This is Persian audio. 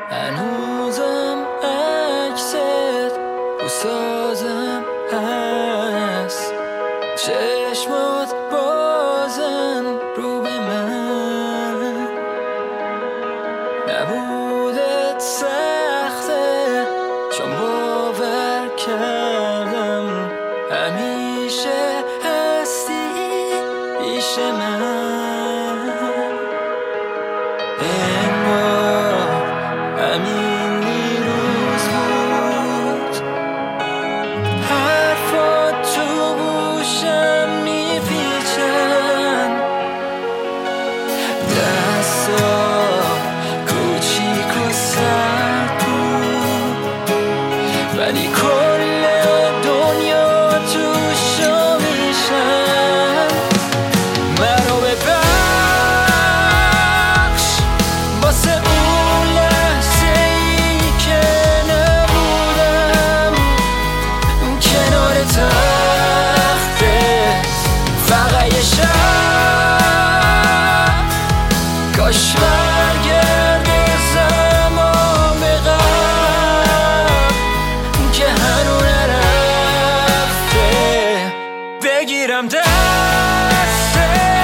هنوزم عکست رو سازم هست، چشمات بازن رو به من. نبودت سخته چون باور کردم همیشه هستی پیش من. انگار همین دیروز بود، حرفات تو گوشم میپیچن، دستا کوچیک و سرد بود ولی کل دنیا توشو میشن. منو ببخش واسه اون لحظه ای که نبودم کنار تختت، فقط یه شب کاش برگرده زمان به قبل که هنو نرفته، بگیرم دستت